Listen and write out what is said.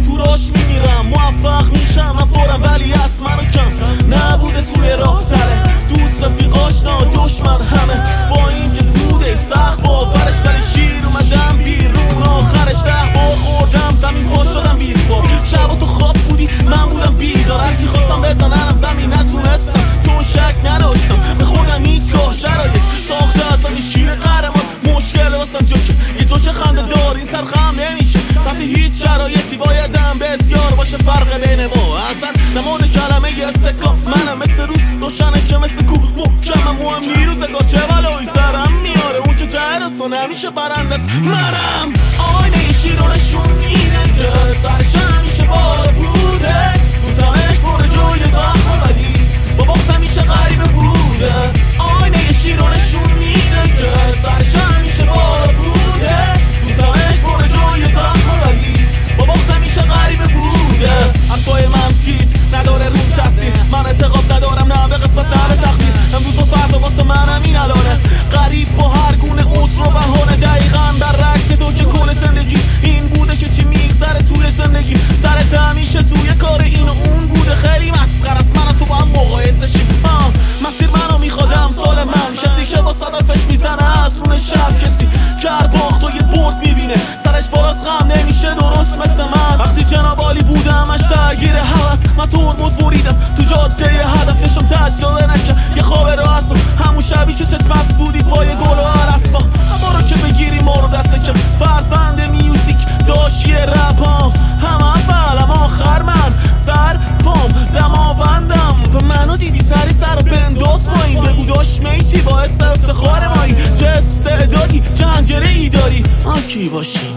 تو راش میمیرم، موفق میشم من فورا ولی حتما کم نبوده توی راه تره. دوست رفیق آشنا دشمن همه با اینکه بوده سخت باورش، ولی شیر اومدم بیرون آخرش 10 بار خوردم زمین پا شدم 20 بار. شب تو خواب بودی من بودم بیدار، هرچی خواستم بزنم زمین نتونستم چون شک نداشتم به خودم هیچگاه. شرایط ساخته از شیر قهرمان مشکل واسم جوکه یه جوکه خنده دار این سر خم نمیشه تحت هیچ شرایطی. بایدم بسیار باشه فرق بین ما اصلا نماد کلمه یه استکا. منم مثل روز روشنه که مثل کو محکمم مهم میروزگار چه بلایی سرم میاره. اون که ته رسانه همیشه برنده است منم. آینه یه شیر رو نشون میده که سرش همیشه بالا بوده، دوتانش پر جوی زخم ولی با وقت همیشه غریبه بوده. آینه یه شیر رو نشون میده که سرش همیشه بالا بوده، دوتانش پر جوی زخم ولی با وقت همیشه غریبه بوده. حرفای منفیت نداره روم تاثیر، من اعتقاد ندارم نه به قسمت نه به تقدیر. امروز و فردا واسه منم این الانه، غریب با هر گونه عذر و بهانه. دقیقاً برعکس تو که کل زندگی این بوده که چی میگذره توی زندگی. سرت همیشه توی کار این و اون بوده، خیلی مسخره است من تو با هم مقایسه شیم. مسیر منو میخوادم سال من، کسی که با صدفش میزنه از رون شب، کسی که هر باخت و یه برد میبینه سرش باراز غم نمیشه درست مثل من. وقتی جناب عالی بودم اش درگیر هوس، من ترمز بریدم تو جاده هدف، چشم تجربه نکرد یه خواب راحت همون شبی که چت مست بودی پای گل و عرفا. اما رو که بگیری ما رو دست کم فرزند میوزیک داشی رپام، هم اول هم آخر من سر پام دماوندم. به منو دیدی سری سر و بنداز پایین، بگو داش میچی باعث افتخار مایی. چه استعدادی چه انجره ای داری آن کی باشی